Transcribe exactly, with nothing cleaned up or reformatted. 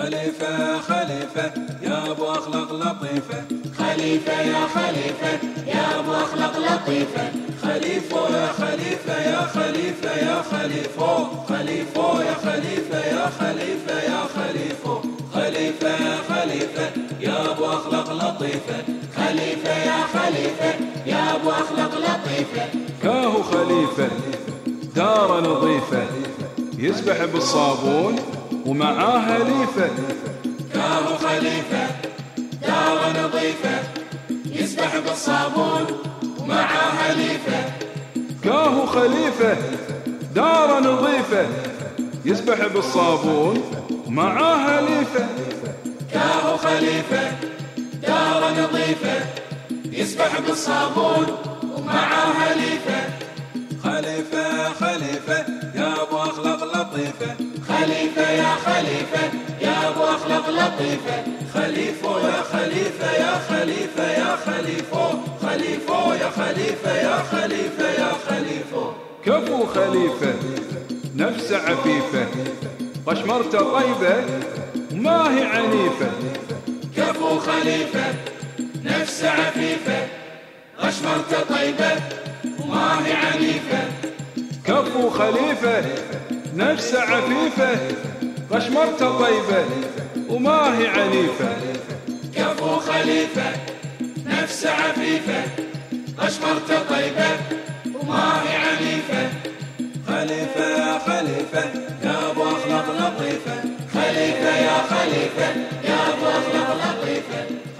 خليفة خليفة يا ابو اخلاق لطيفة، خليفة يا خليفة يا ابو اخلاق لطيفة، خليفة يا خليفة يا خليفة يا خليفة، خليفة يا خليفة يا خليفة يا خليفة، خليفة يا خليفة يا ابو اخلاق لطيفة، خليفة يا خليفة يا ابو اخلاق لطيفة. كاهو خليفة دار نظيفة يسبح بالصابون ومعاه هليفة، كاهو خليفة دار نظيفة يسبح بالصابون ومعاه هليفة، كاهو خليفة دار نظيفة يسبح بالصابون ومعاه هليفة، كاهو خليفة دار نظيفة يسبح بالصابون ومعاه هليفة، خليفة خليفة يا ابو اخلاق لطيفة، خليفة يا خليفة يا ابو اخلاق لطيفة، خليفة يا خليفة يا خليفة يا خليفة، خليفة يا خليفة يا خليفة يا خليفة، كفو خليفة نفس عفيفة قشمرته طيبة وما هي عنيفة، كفو خليفة نفس عفيفة قشمرته طيبة وما هي عنيفة، كفو خليفة نفس عفيفة قشمرته طيبة وما هي عنيفة، كفو خليفة نفس عفيفة قشمرته طيبة وما هي عنيفة، خليفة يا خليفة يا ابو اخلاق لطيفة، خليفة يا خليفة يا ابو اخلاق لطيفة.